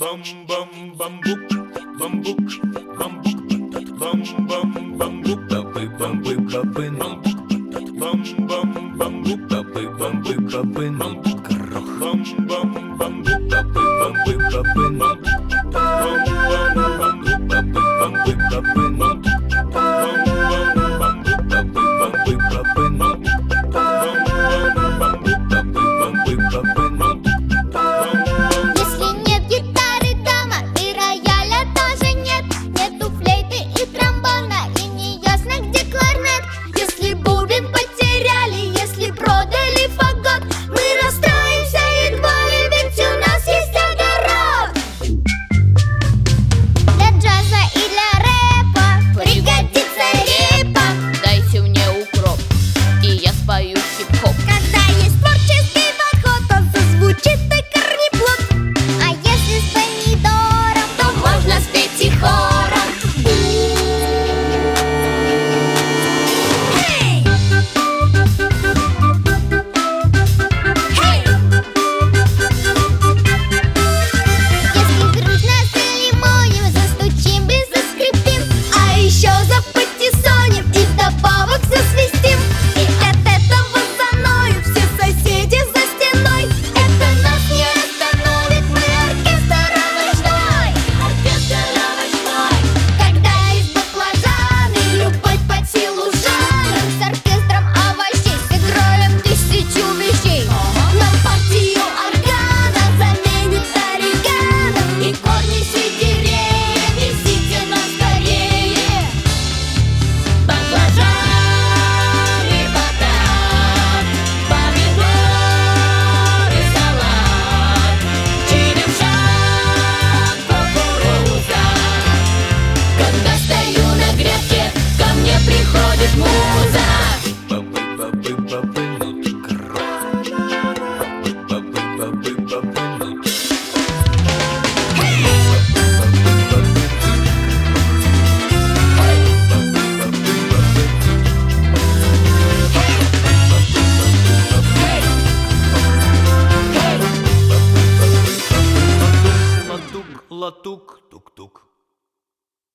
бамбук, бамбук, бамбук, бам-бам, бамбук, бабы, бамбы, бабы, бамбук, бам-бам, бамбук, бабы, бамбы, бабы, бамбук, горох, бам-бам, бамбук, бабы, бамбы, бабы, бамбук, бам-бам, бамбук, бабы, бамбы, бабы, бамбук, бам-бам, бамбук, бабы, бамбы, бабы, бамбук, бам-бам, бамбук, бабы, бамбы, бабы, бамбук. Если нет гитары дома и рояля тоже нет, нету флейты и тромбона, и не ясно, где кларнет. Если бубен потеряли, если продали фагот, мы расстроимся едва ли, ведь у нас есть огород. Для джаза и для рэпа пригодится репа. Дайте мне укроп, и я спою хип-хоп. Когда есть творческий подход, то зазвучит и корнеплод. А если с помидором, то можно спеть и хором. Эй! Эй! Если дружно залимоним, застучим и заскрипим, а еще запатиссоним и добавок засвистим. И от этого заноют все соседи за стеной. Это нас не остановит, мы оркестр овощной. Оркестр овощной. Когда из баклажаны любовь под силу жанров, с оркестром овощей сыграем 1000 вещей. Нам партию органа заменит орегано, и корни сельдерея несите нам скорее. Баклажан, батат, помидоры, салат, черемшат, кукуруза. Когда стою на грядке, ко мне приходит муза. Бабы, бабы, бабы, нут, горох. Бабы, бабы, бабы, нут. Латук, латук,